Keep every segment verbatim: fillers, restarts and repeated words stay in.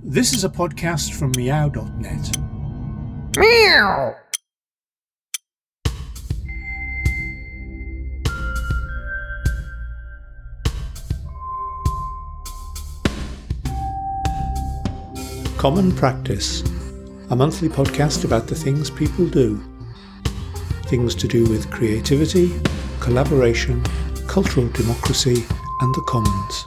This is a podcast from meow dot net. Meow. Common Practice, a monthly podcast about the things people do. Things to do with creativity, collaboration, cultural democracy, and the commons.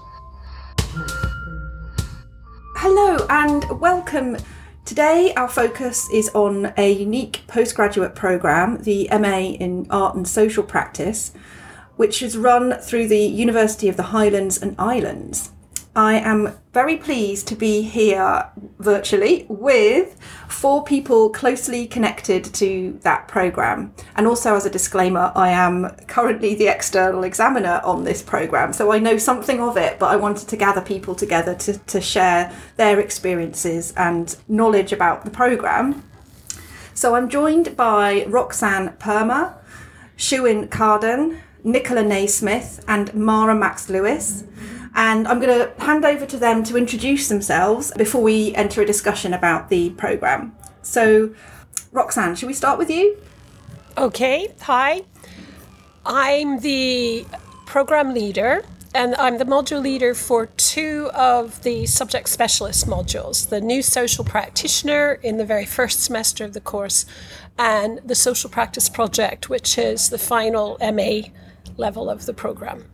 Hello and welcome. Today our focus is on a unique postgraduate programme, the M A in Art and Social Practice, which is run through the University of the Highlands and Islands. I am very pleased to be here virtually with four people closely connected to that programme. And also, as a disclaimer, I am currently the external examiner on this programme, so I know something of it, but I wanted to gather people together to, to share their experiences and knowledge about the programme. So I'm joined by Roxanne Perma, Shuin Carden, Nicola Naismith and Mara Max-Lewis. And I'm going to hand over to them to introduce themselves before we enter a discussion about the programme. So, Roxanne, should we start with you? Okay, hi. I'm the programme leader, and I'm the module leader for two of the subject specialist modules, the new social practitioner in the very first semester of the course, and the social practice project, which is the final M A level of the programme.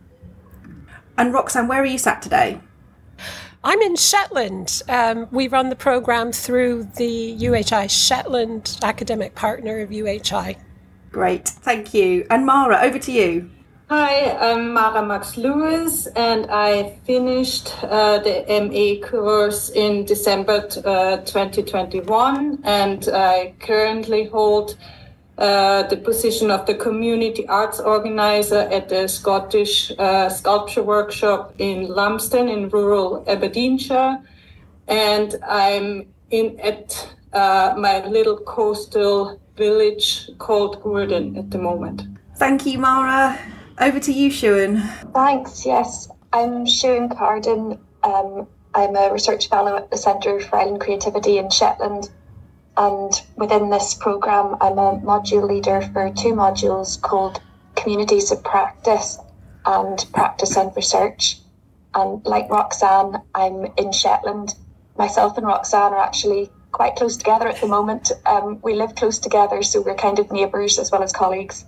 And Roxanne, where are you sat today? I'm in Shetland. Um, we run the programme through the U H I Shetland academic partner of U H I. Great, thank you. And Mara, over to you. Hi, I'm Mara Max-Lewis, and I finished uh, the M A course in December uh, twenty twenty-one, and I currently hold Uh, the position of the community arts organizer at the Scottish uh, sculpture workshop in Lumsden in rural Aberdeenshire, and I'm in at uh, my little coastal village called Gourdon at the moment. Thank you, Mara. Over to you, Shuin. Thanks, yes. I'm Shuin Carden. Um, I'm a research fellow at the Centre for Island Creativity in Shetland. And within this programme, I'm a module leader for two modules called Communities of Practice and Practice and Research. And like Roxanne, I'm in Shetland. Myself and Roxanne are actually quite close together at the moment. Um, we live close together, so we're kind of neighbours as well as colleagues.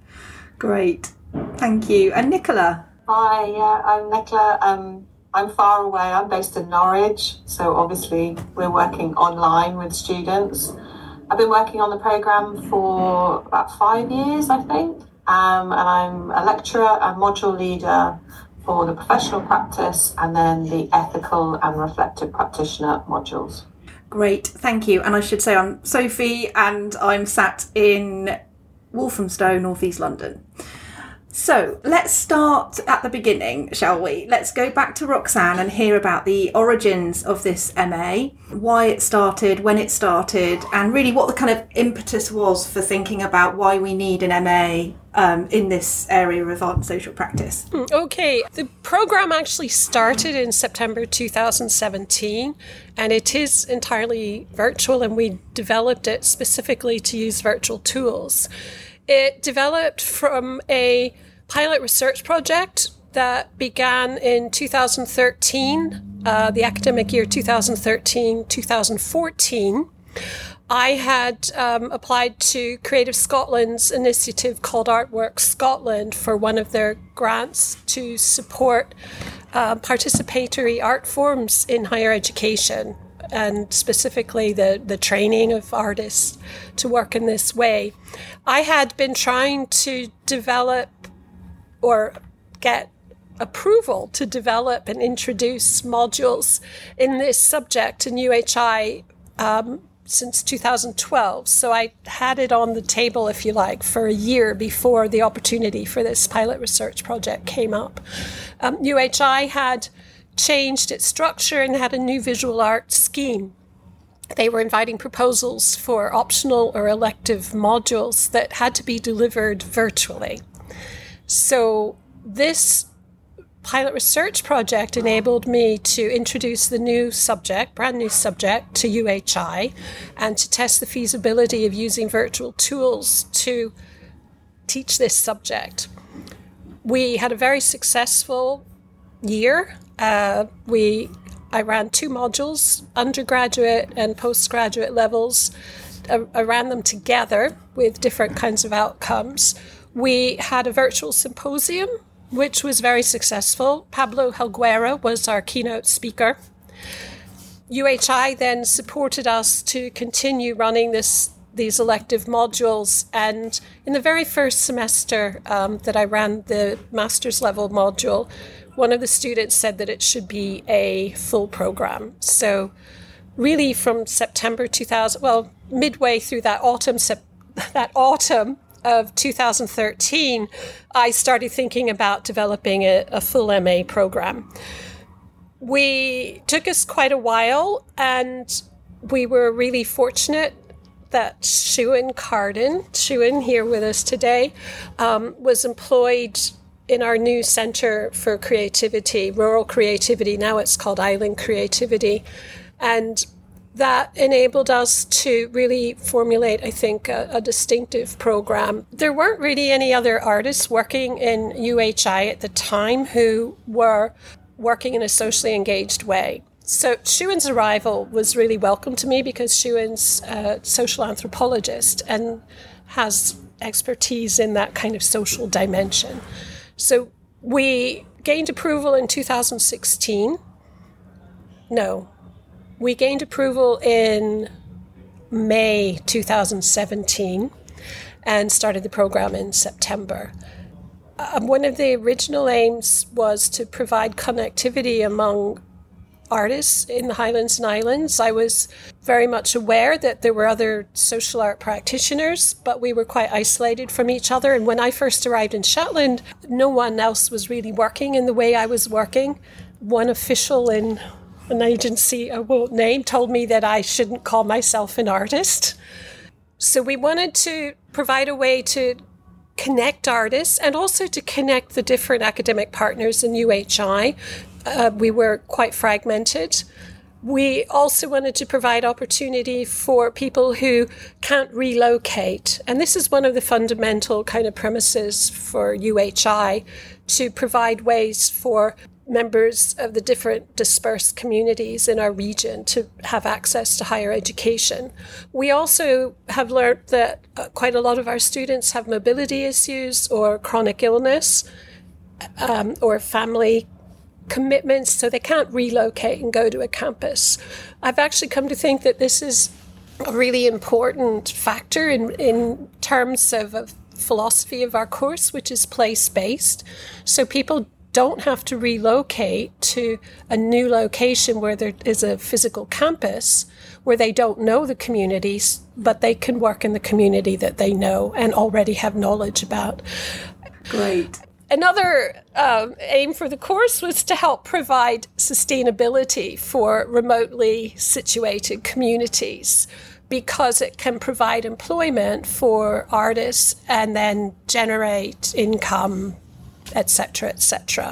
Great, thank you. And Nicola? Hi, yeah, I'm Nicola. Um, I'm far away. I'm based in Norwich, so obviously we're working online with students. I've been working on the programme for about five years, I think, um, and I'm a lecturer and module leader for the professional practice and then the ethical and reflective practitioner modules. Great, thank you. And I should say I'm Sophie, and I'm sat in Walthamstow, North East London. So let's start at the beginning, shall we? Let's go back to Roxanne and hear about the origins of this M A, why it started, when it started, and really what the kind of impetus was for thinking about why we need an M A um, in this area of art and social practice. Okay, the programme actually started in September two thousand seventeen, and it is entirely virtual, and we developed it specifically to use virtual tools. It developed from a pilot research project that began in two thousand thirteen, uh, the academic year two thousand thirteen to two thousand fourteen. I had um, applied to Creative Scotland's initiative called Artwork Scotland for one of their grants to support uh, participatory art forms in higher education, and specifically the, the training of artists to work in this way. I had been trying to develop or get approval to develop and introduce modules in this subject in U H I um, since two thousand twelve. So I had it on the table, if you like, for a year before the opportunity for this pilot research project came up. Um, U H I had changed its structure and had a new visual art scheme. They were inviting proposals for optional or elective modules that had to be delivered virtually. So this pilot research project enabled me to introduce the new subject, brand new subject, to U H I and to test the feasibility of using virtual tools to teach this subject. We had a very successful year. Uh, we I ran two modules, undergraduate and postgraduate levels. I, I ran them together with different kinds of outcomes. We had a virtual symposium, which was very successful. Pablo Helguera was our keynote speaker. U H I then supported us to continue running this these elective modules. And in the very first semester um, that I ran the master's level module, one of the students said that it should be a full program. So really from September two thousand, well, midway through that autumn, that autumn of two thousand thirteen, I started thinking about developing a, a full M A program. We took us quite a while, and we were really fortunate that Siwan Carden, Siwan here with us today, um, was employed in our new Centre for Creativity, Rural Creativity. Now it's called Island Creativity. And that enabled us to really formulate, I think, a, a distinctive program. There weren't really any other artists working in U H I at the time who were working in a socially engaged way. So Siwan's arrival was really welcome to me because Siwan's a social anthropologist and has expertise in that kind of social dimension. So we gained approval in two thousand sixteen. No. We gained approval in May two thousand seventeen and started the program in September. Um, one of the original aims was to provide connectivity among artists in the Highlands and Islands. I was very much aware that there were other social art practitioners, but we were quite isolated from each other. And when I first arrived in Shetland, no one else was really working in the way I was working. One official in an agency I won't name told me that I shouldn't call myself an artist. So we wanted to provide a way to connect artists and also to connect the different academic partners in U H I. Uh, we were quite fragmented. We also wanted to provide opportunity for people who can't relocate. And this is one of the fundamental kind of premises for U H I, to provide ways for members of the different dispersed communities in our region to have access to higher education. We also have learned that uh, quite a lot of our students have mobility issues or chronic illness um, or family commitments, so they can't relocate and go to a campus. I've actually come to think that this is a really important factor in, in terms of a philosophy of our course, which is place-based. So people don't have to relocate to a new location where there is a physical campus where they don't know the communities, but they can work in the community that they know and already have knowledge about. Great. Another um, aim for the course was to help provide sustainability for remotely situated communities, because it can provide employment for artists and then generate income, et cetera, et cetera.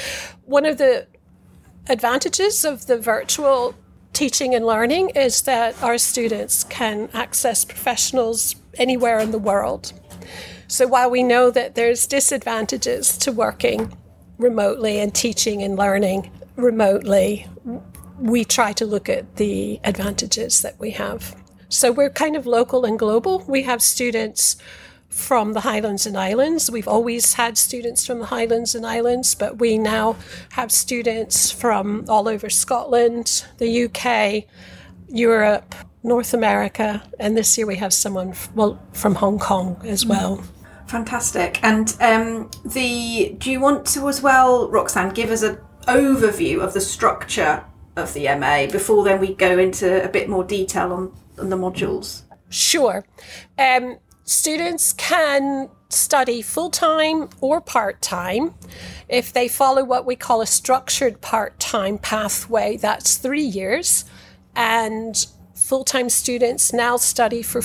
One of the advantages of the virtual teaching and learning is that our students can access professionals anywhere in the world. So while we know that there's disadvantages to working remotely and teaching and learning remotely, we try to look at the advantages that we have. So we're kind of local and global. We have students from the Highlands and Islands. We've always had students from the Highlands and Islands, but we now have students from all over Scotland, the U K, Europe, North America, and this year we have someone well from Hong Kong as well. Fantastic. And um, the do you want to as well, Roxanne, give us an overview of the structure of the M A before then we go into a bit more detail on, on the modules? Sure. Um, students can study full-time or part-time. If they follow what we call a structured part-time pathway, that's three years. And full-time students now study for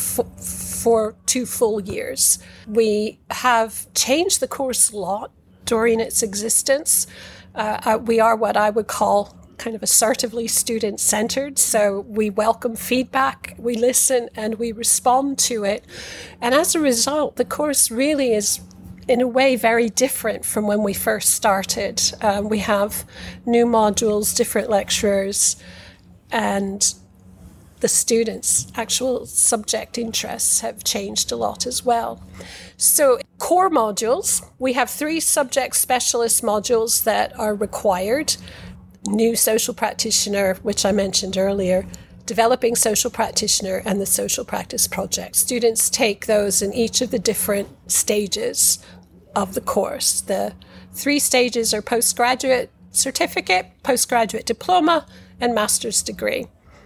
for two full years. We have changed the course a lot during its existence. Uh, we are what I would call kind of assertively student-centered, so we welcome feedback, we listen, and we respond to it. And as a result, the course really is, in a way, very different from when we first started. Um, we have new modules, different lecturers, and the students' actual subject interests have changed a lot as well. So core modules, we have three subject specialist modules that are required. New social practitioner, which I mentioned earlier, developing social practitioner, and the social practice project. Students take those in each of the different stages of the course. The three stages are postgraduate certificate, postgraduate diploma, and master's degree.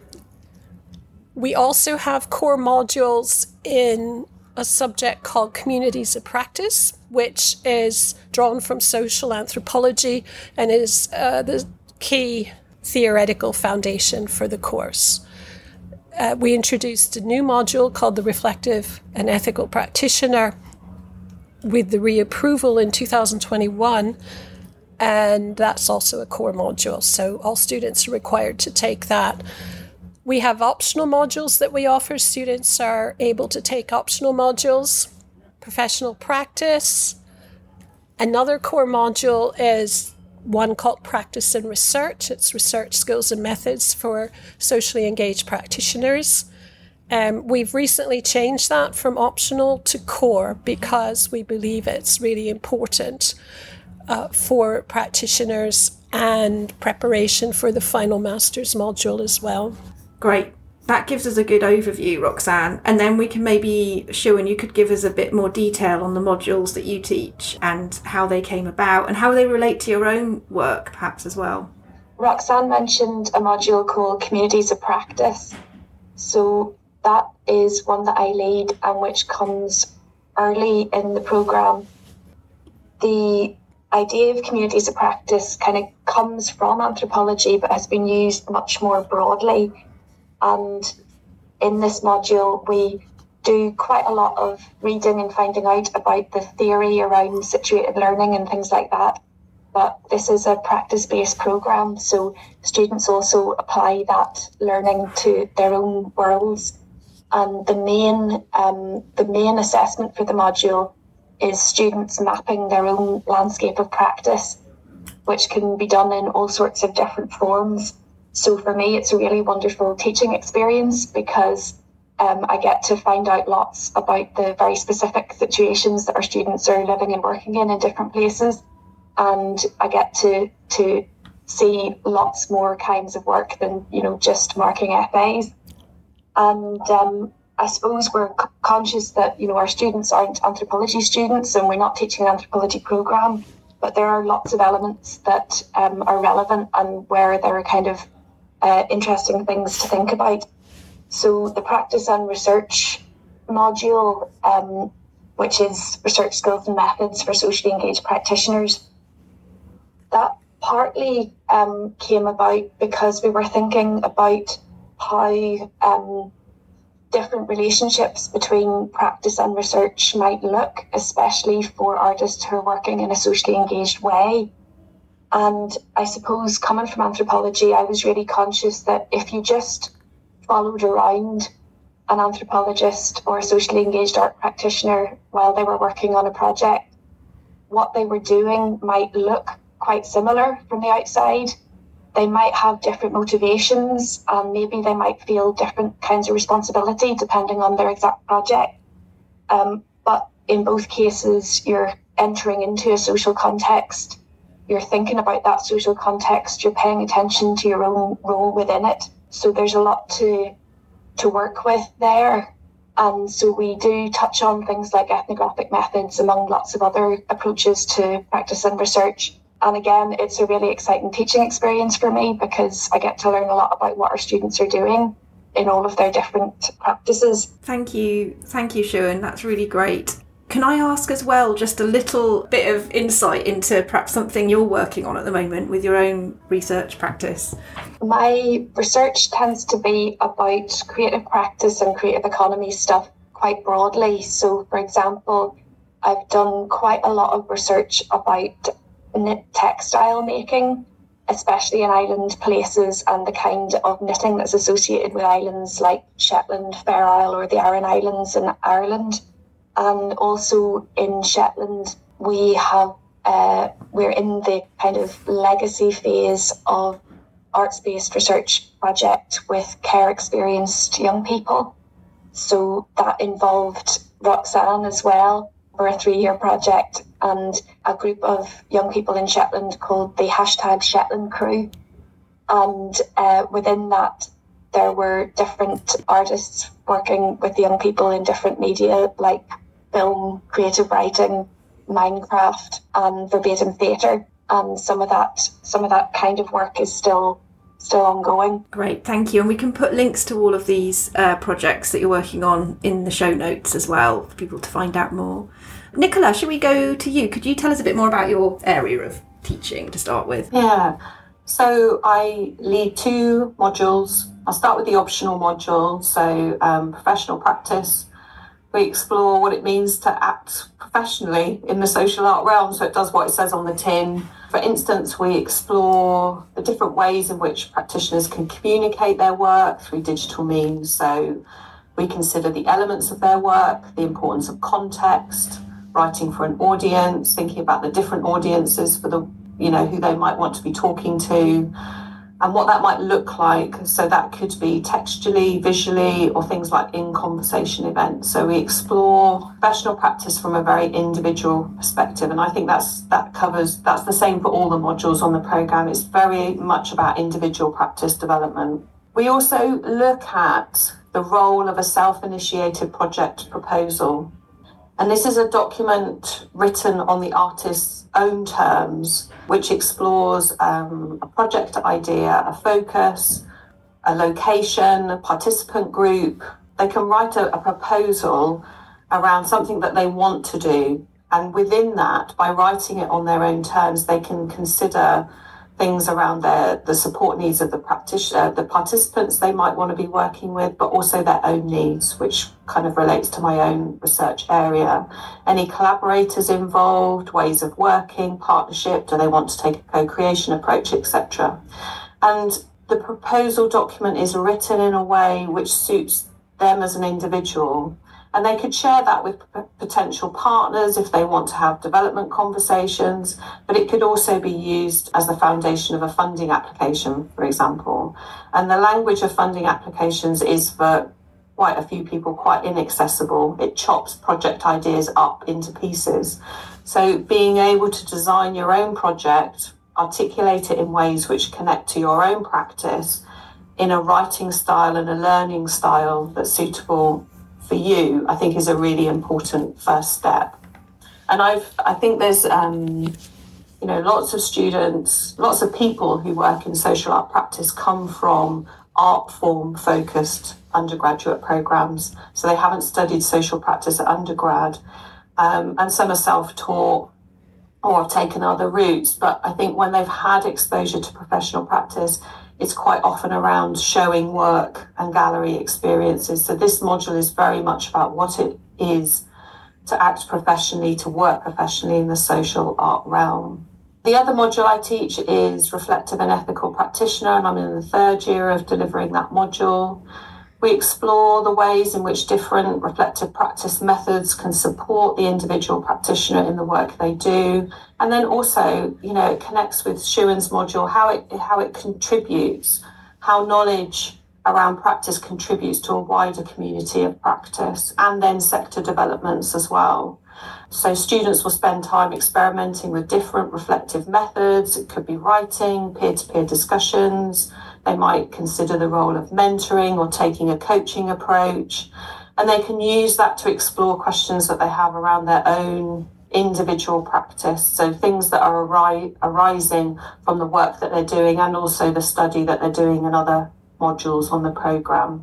We also have core modules in a subject called Communities of Practice, which is drawn from social anthropology and is uh, the key theoretical foundation for the course. Uh, we introduced a new module called the Reflective and Ethical Practitioner with the reapproval in two thousand twenty-one, and that's also a core module, so all students are required to take that. We have optional modules that we offer. Students are able to take optional modules, professional practice. Another core module is one called Practice and Research. It's research skills and methods for socially engaged practitioners. Um, we've recently changed that from optional to core because we believe it's really important uh, for practitioners and preparation for the final master's module as well. Great. That gives us a good overview, Roxanne. And then we can maybe, Siwan, you could give us a bit more detail on the modules that you teach and how they came about and how they relate to your own work, perhaps, as well. Roxanne mentioned a module called Communities of Practice. So that is one that I lead and which comes early in the programme. The idea of communities of practice kind of comes from anthropology but has been used much more broadly. And in this module, we do quite a lot of reading and finding out about the theory around situated learning and things like that. But this is a practice-based programme, so students also apply that learning to their own worlds. And the main, um, the main assessment for the module is students mapping their own landscape of practice, which can be done in all sorts of different forms. So for me, it's a really wonderful teaching experience because um, I get to find out lots about the very specific situations that our students are living and working in in different places. And I get to to see lots more kinds of work than, you know, just marking essays. And um, I suppose we're c- conscious that, you know, our students aren't anthropology students and we're not teaching an anthropology programme, but there are lots of elements that um, are relevant and where there are kind of uh, interesting things to think about. So the practice and research module, um, which is research skills and methods for socially engaged practitioners, that partly um, came about because we were thinking about how um, different relationships between practice and research might look, especially for artists who are working in a socially engaged way. And I suppose coming from anthropology, I was really conscious that if you just followed around an anthropologist or a socially engaged art practitioner while they were working on a project, what they were doing might look quite similar from the outside. They might have different motivations and maybe they might feel different kinds of responsibility depending on their exact project. Um, but in both cases, you're entering into a social context. You're thinking about that social context. You're paying attention to your own role within it. So there's a lot to to work with there. And so we do touch on things like ethnographic methods among lots of other approaches to practice and research. And again, it's a really exciting teaching experience for me because I get to learn a lot about what our students are doing in all of their different practices. Thank you. Thank you, Siwan. That's really great. Can I ask as well just a little bit of insight into perhaps something you're working on at the moment with your own research practice? My research tends to be about creative practice and creative economy stuff quite broadly. So, for example, I've done quite a lot of research about knit textile making, especially in island places, and the kind of knitting that's associated with islands like Shetland, Fair Isle, or the Aran Islands in Ireland. And also in Shetland, we have uh, we're in the kind of legacy phase of arts-based research project with care experienced young people. So that involved Roxanne as well for a three-year project, and a group of young people in Shetland called the hashtag Shetland Crew. And uh, within that, there were different artists working with young people in different media like film, creative writing, Minecraft, and verbatim theatre. And some of that, some of that kind of work is still still ongoing. Great, thank you. And we can put links to all of these uh, projects that you're working on in the show notes as well for people to find out more. Nicola, should we go to you? Could you tell us a bit more about your area of teaching to start with? Yeah, so I lead two modules. I'll start with the optional module, so um, professional practice. We explore what it means to act professionally in the social art realm, so it does what it says on the tin. For instance, we explore the different ways in which practitioners can communicate their work through digital means. So we consider the elements of their work, the importance of context, writing for an audience, thinking about the different audiences for the, you know, who they might want to be talking to, and what that might look like. So that could be textually, visually, or things like in-conversation events. So we explore professional practice from a very individual perspective. And I think that's that covers, that's the same for all the modules on the programme. It's very much about individual practice development. We also look at the role of a self-initiated project proposal. And this is a document written on the artist's own terms, which explores um, a project idea, a focus, a location, a participant group. They can write a, a proposal around something that they want to do. And within that, by writing it on their own terms, they can consider things around their the support needs of the practitioner, the participants they might want to be working with, but also their own needs, which kind of relates to my own research area. Any collaborators involved, ways of working, partnership, do they want to take a co-creation approach, et cetera. And the proposal document is written in a way which suits them as an individual. And they could share that with p- potential partners if they want to have development conversations, but it could also be used as the foundation of a funding application, for example. And the language of funding applications is, for quite a few people, quite inaccessible. It chops project ideas up into pieces. So being able to design your own project, articulate it in ways which connect to your own practice in a writing style and a learning style that's suitable for you, I think is a really important first step. And I've, I think there's, um, you know, lots of students, lots of people who work in social art practice come from art form focused undergraduate programs. So they haven't studied social practice at undergrad. Um, and some are self-taught or have taken other routes. But I think when they've had exposure to professional practice, it's quite often around showing work and gallery experiences. So this module is very much about what it is to act professionally, to work professionally in the social art realm. The other module I teach is Reflective and Ethical Practitioner, and I'm in the third year of delivering that module. We explore the ways in which different reflective practice methods can support the individual practitioner in the work they do. And then also, you know, it connects with Shuan's module, how it how it contributes, how knowledge around practice contributes to a wider community of practice, and then sector developments as well. So students will spend time experimenting with different reflective methods. It could be writing, peer-to-peer discussions. They might consider the role of mentoring or taking a coaching approach. And they can use that to explore questions that they have around their own individual practice. So things that are ari- arising from the work that they're doing, and also the study that they're doing in other modules on the programme.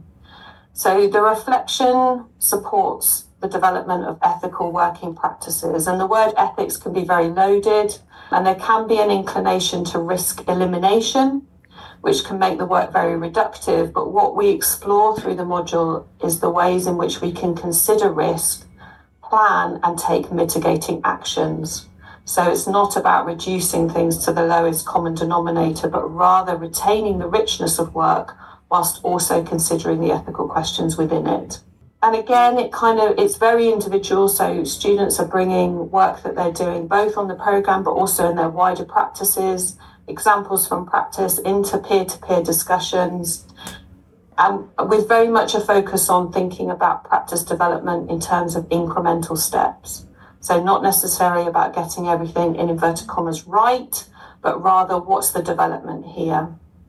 So the reflection supports the development of ethical working practices. And the word ethics can be very loaded, and there can be an inclination to risk elimination, which can make the work very reductive. But what we explore through the module is the ways in which we can consider risk, plan and take mitigating actions. So it's not about reducing things to the lowest common denominator, but rather retaining the richness of work whilst also considering the ethical questions within it. And again, it kind of, it's very individual. So students are bringing work that they're doing both on the programme, but also in their wider practices, examples from practice into peer-to-peer discussions, and with very much a focus on thinking about practice development in terms of incremental steps. So not necessarily about getting everything in inverted commas right, but rather what's the development here.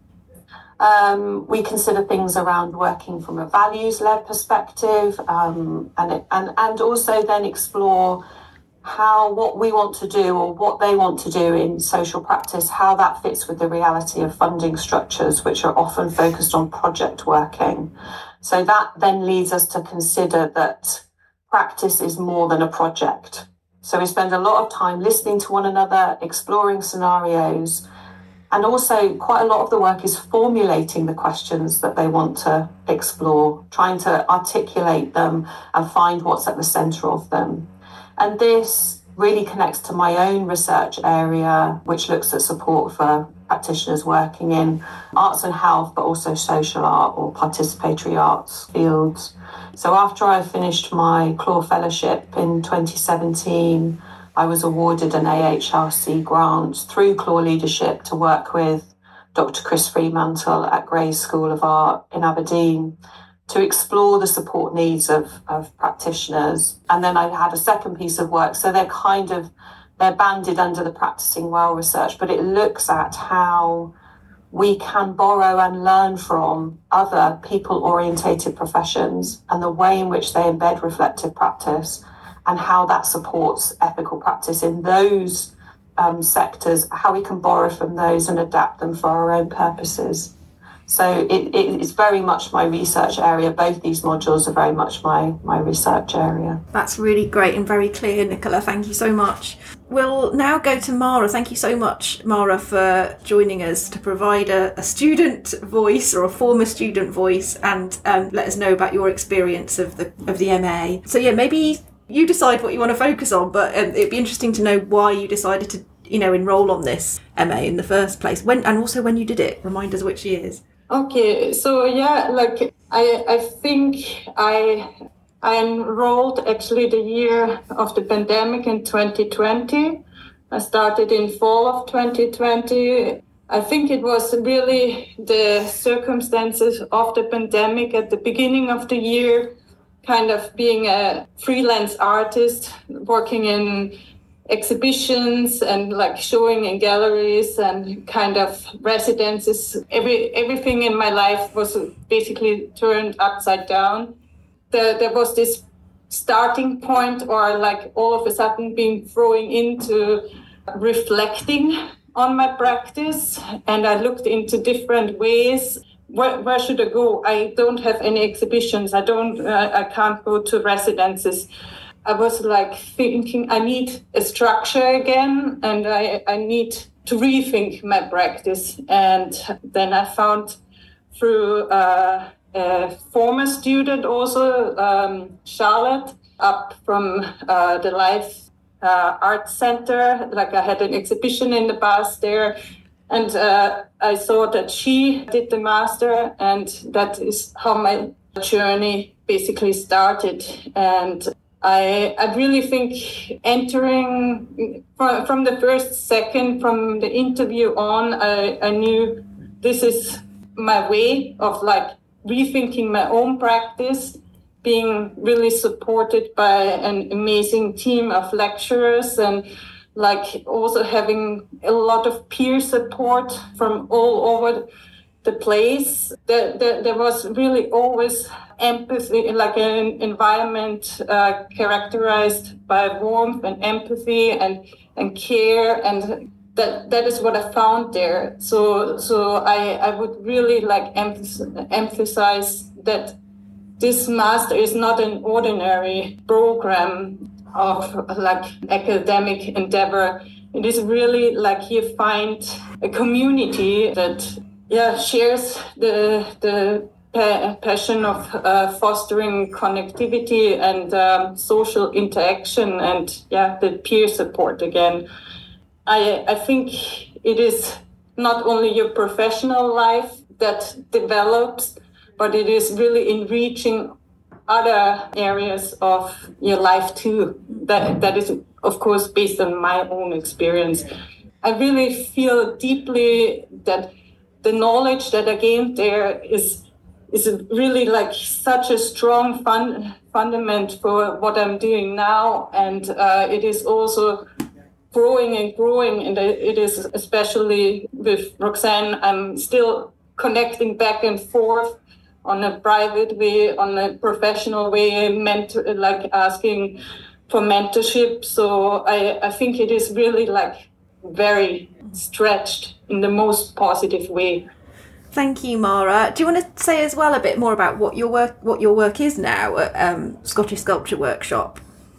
Um, we consider things around working from a values-led perspective, um, and, and, and also then explore how what we want to do or what they want to do in social practice, how that fits with the reality of funding structures, which are often focused on project working. So that then leads us to consider that practice is more than a project. So we spend a lot of time listening to one another, exploring scenarios, and also quite a lot of the work is formulating the questions that they want to explore, trying to articulate them and find what's at the centre of them. And this really connects to my own research area, which looks at support for practitioners working in arts and health, but also social art or participatory arts fields. So after I finished my C L A W Fellowship in twenty seventeen, I was awarded an A H R C grant through C L A W Leadership to work with Doctor Chris Fremantle at Gray's School of Art in Aberdeen to explore the support needs of, of practitioners. And then I had a second piece of work. So they're kind of, they're banded under the Practicing Well research, but it looks at how we can borrow and learn from other people-orientated professions and the way in which they embed reflective practice and how that supports ethical practice in those um, sectors, how we can borrow from those and adapt them for our own purposes. So it, it, it's very much my research area. Both these modules are very much my, my research area. That's really great and very clear, Nicola. Thank you so much. We'll now go to Mara. Thank you so much, Mara, for joining us to provide a, a student voice or a former student voice and um, let us know about your experience of the of the M A. So yeah, maybe you decide what you want to focus on, but um, it'd be interesting to know why you decided to, you know, enrol on this M A in the first place. When and also when you did it. Remind us which years. Okay, so yeah, like I I think I I enrolled actually the year of the pandemic in twenty twenty. I started in fall of twenty twenty. I think it was really the circumstances of the pandemic at the beginning of the year, kind of being a freelance artist, working in exhibitions and like showing in galleries and kind of residences. Every everything in my life was basically turned upside down. There, there was this starting point, or like all of a sudden being thrown into reflecting on my practice, and I looked into different ways. Where, where should I go? I don't have any exhibitions. I don't. Uh, I can't go to residences. I was like thinking I need a structure again, and I, I need to rethink my practice. And then I found through uh, a former student also, um, Charlotte, up from uh, the Life uh, Arts Center. Like I had an exhibition in the past there, and uh, I saw that she did the master, and that is how my journey basically started. And I, I really think entering from, from the first second, from the interview on, I, I knew this is my way of like rethinking my own practice, being really supported by an amazing team of lecturers and like also having a lot of peer support from all over the place. There, there, there was really always empathy, like an environment uh, characterized by warmth and empathy and, and care, and that that is what I found there. So so I, I would really like emph- emphasize that this master is not an ordinary program of like academic endeavor. It is really like you find a community that yeah shares the the pa- passion of uh, fostering connectivity and um, social interaction and yeah, the peer support again. I I think it is not only your professional life that develops, but it is really enriching other areas of your life too. That that is, of course, based on my own experience. I really feel deeply that the knowledge that I gained there is is really like such a strong fun, fundament for what I'm doing now, and uh, it is also growing and growing. And it is especially with Roxanne, I'm still connecting back and forth on a private way, on a professional way, mentor, like asking for mentorship. So I, I think it is really like very stretched in the most positive way. Thank you, Mara. Do you want to say as well a bit more about what your work what your work is now at um, Scottish Sculpture Workshop?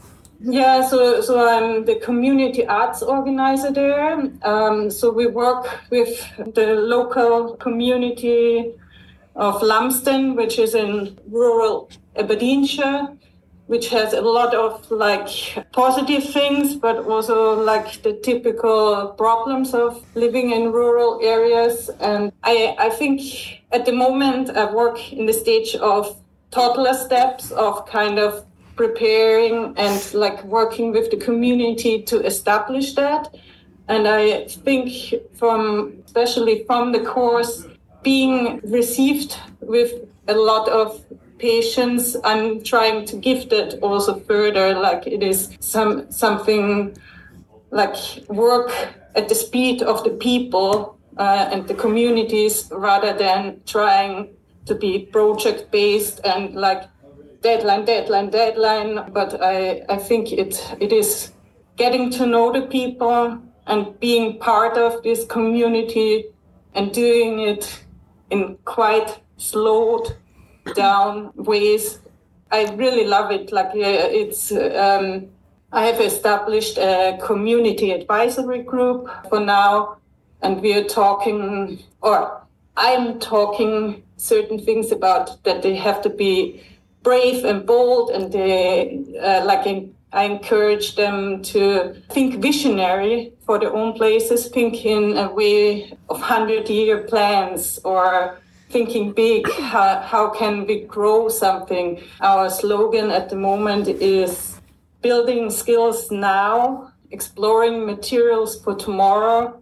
Yeah, so so I'm the community arts organizer there. Um, so we work with the local community of Lumsden, which is in rural Aberdeenshire, which has a lot of like positive things, but also like the typical problems of living in rural areas. And I, I think at the moment I work in the stage of toddler steps of kind of preparing and like working with the community to establish that. And I think from, especially from the course, being received with a lot of patience, I'm trying to give that also further, like it is some something like work at the speed of the people uh, and the communities, rather than trying to be project based and like deadline, deadline, deadline. But I, I think it it is getting to know the people and being part of this community and doing it in quite slowed down ways. I really love it. Like uh, it's, um, I have established a community advisory group for now, and we are talking, or I'm talking certain things about that they have to be brave and bold, and they uh, like in, I encourage them to think visionary for their own places, think in a way of hundred-year plans or thinking big. How, how can we grow something? Our slogan at the moment is building skills now, exploring materials for tomorrow,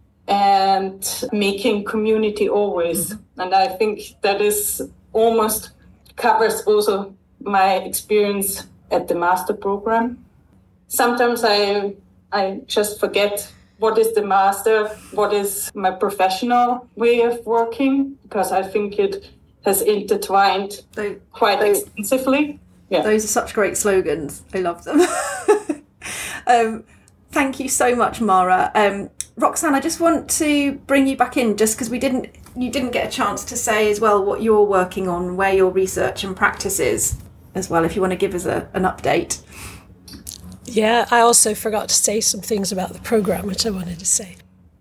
and making community always. And I think that is almost covers also my experience at the master program. Sometimes I I just forget what is the master, what is my professional way of working, because I think it has intertwined those, quite those, extensively. Yeah. Those are such great slogans. I love them. um, thank you so much, Mara. Um, Roxanne, I just want to bring you back in just because we didn't, you didn't get a chance to say as well what you're working on, where your research and practice is as well, if you want to give us a, an update. Yeah, I also forgot to say some things about the program, which I wanted to say.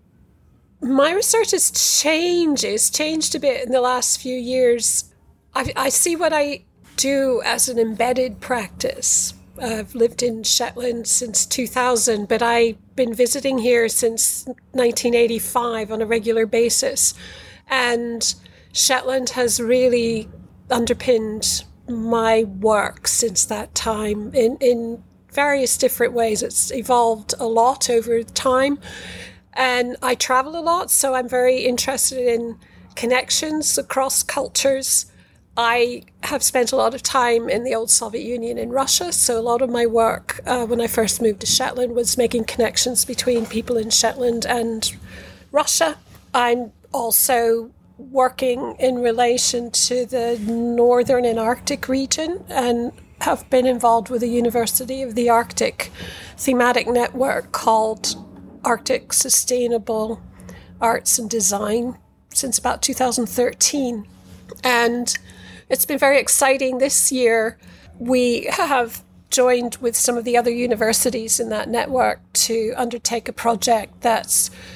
My research has changed, it's changed a bit in the last few years. I, I see what I do as an embedded practice. I've lived in Shetland since two thousand, but I've been visiting here since nineteen eighty-five on a regular basis. And Shetland has really underpinned my work since that time in, in various different ways. It's evolved a lot over time. And I travel a lot, so I'm very interested in connections across cultures. I have spent a lot of time in the old Soviet Union in Russia, so a lot of my work uh, when I first moved to Shetland was making connections between people in Shetland and Russia. I'm also working in relation to the Northern and Arctic region and have been involved with the University of the Arctic thematic network called Arctic Sustainable Arts and Design since about two thousand thirteen. And it's been very exciting. This year, we have joined with some of the other universities in that network to undertake a project that's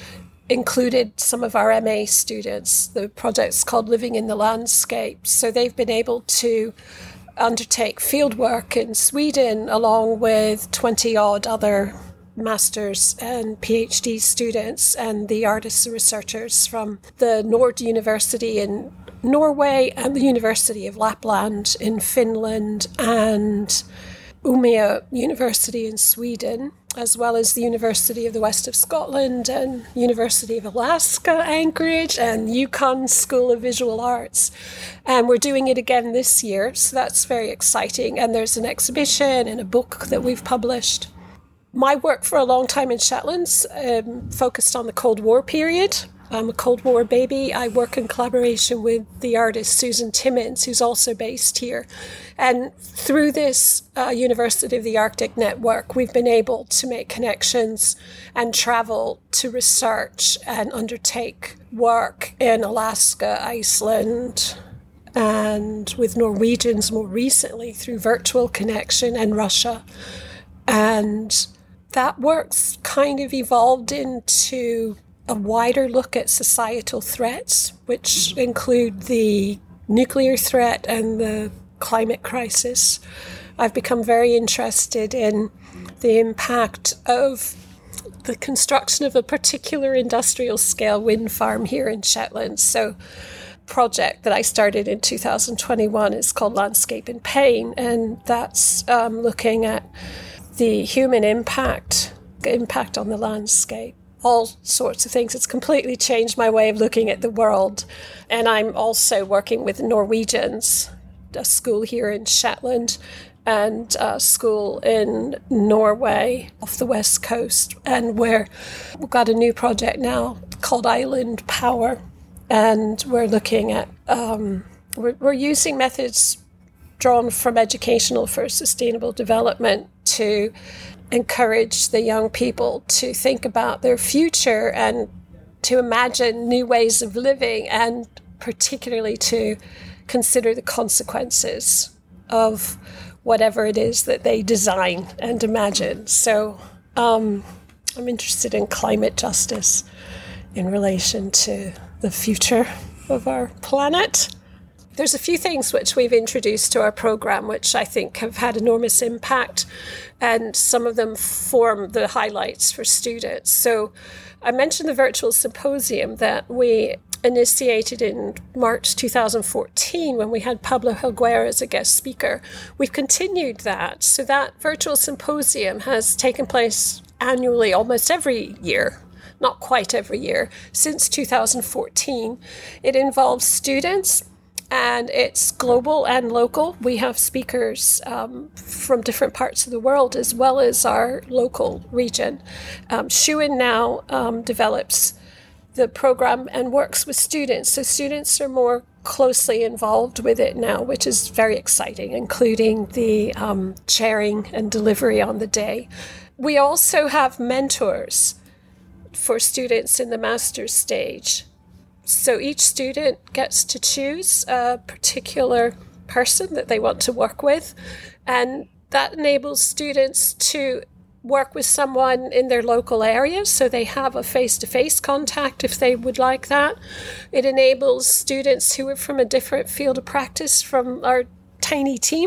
included some of our M A students. The project's called Living in the Landscape. So they've been able to undertake fieldwork in Sweden along with twenty odd other master's and PhD students and the artists and researchers from the Nord University in Norway and the University of Lapland in Finland and Umeå University in Sweden, as well as the University of the West of Scotland and University of Alaska, Anchorage, and Yukon School of Visual Arts. And we're doing it again this year, so that's very exciting. And there's an exhibition and a book that we've published. My work for a long time in Shetlands um, focused on the Cold War period. I'm a Cold War baby. I work in collaboration with the artist Susan Timmins, who's also based here. And through this uh, University of the Arctic network, we've been able to make connections and travel to research and undertake work in Alaska, Iceland, and with Norwegians more recently through Virtual Connection and Russia. And that work's kind of evolved into a wider look at societal threats, which include the nuclear threat and the climate crisis. I've become very interested in the impact of the construction of a particular industrial scale wind farm here in Shetland. So project that I started in two thousand twenty-one is called Landscape in Pain, and that's um, looking at the human impact, impact on the landscape. All sorts of things. It's completely changed my way of looking at the world. And I'm also working with Norwegians, a school here in Shetland and a school in Norway off the west coast. And where we've got a new project now called Island Power. And we're looking at, um, we're, we're using methods drawn from Educational for Sustainable Development to encourage the young people to think about their future and to imagine new ways of living, and particularly to consider the consequences of whatever it is that they design and imagine. So um, I'm interested in climate justice in relation to the future of our planet. There's a few things which we've introduced to our program which I think have had enormous impact, and some of them form the highlights for students. So I mentioned the virtual symposium that we initiated in March two thousand fourteen when we had Pablo Helguera as a guest speaker. We've continued that. So that virtual symposium has taken place annually almost every year. Not quite every year, since two thousand fourteen. It involves students, and it's global and local. We have speakers um, from different parts of the world as well as our local region. Um, Schuin now um, develops the program and works with students. So students are more closely involved with it now, which is very exciting, including the um, chairing and delivery on the day. We also have mentors for students in the master's stage. So each student gets to choose a particular person that they want to work with, and that enables students to work with someone in their local area, so they have a face-to-face contact if they would like that. It enables students who are from a different field of practice from our tiny team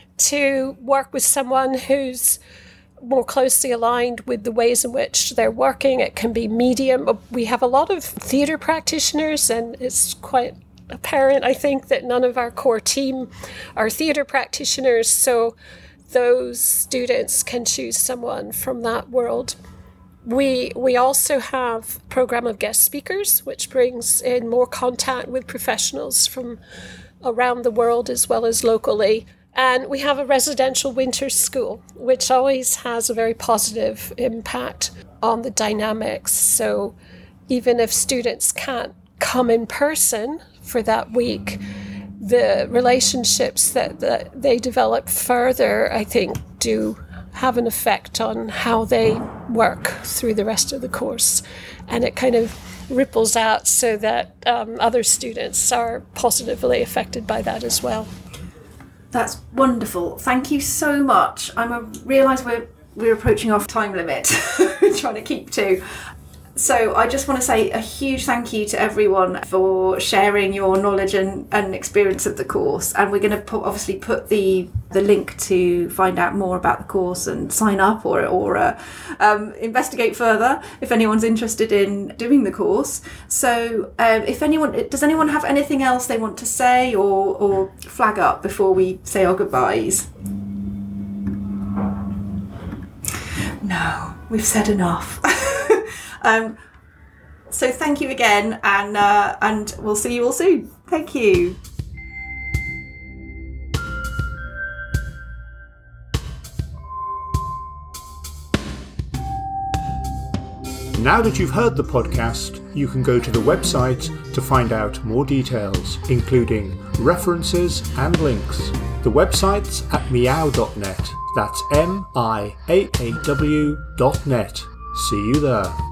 to work with someone who's more closely aligned with the ways in which they're working. It can be medium. We have a lot of theatre practitioners, and it's quite apparent, I think, that none of our core team are theatre practitioners, so those students can choose someone from that world. We we also have a program of guest speakers, which brings in more contact with professionals from around the world as well as locally. And we have a residential winter school, which always has a very positive impact on the dynamics. So even if students can't come in person for that week, the relationships that, that they develop further, I think, do have an effect on how they work through the rest of the course. And it kind of ripples out so that um, other students are positively affected by that as well. That's wonderful. Thank you so much. I realise we're we're approaching our time limit we're trying to keep to. So I just want to say a huge thank you to everyone for sharing your knowledge and, and experience of the course. And we're going to put, obviously put the the link to find out more about the course and sign up or or uh, um, investigate further if anyone's interested in doing the course. So um, if anyone, does anyone have anything else they want to say or, or flag up before we say our goodbyes? No, we've said enough. Um, so thank you again, and uh, and we'll see you all soon. Thank you. Now that you've heard the podcast, you can go to the website to find out more details, including references and links. The website's at meow dot net. That's M I A A W dot net. See you there.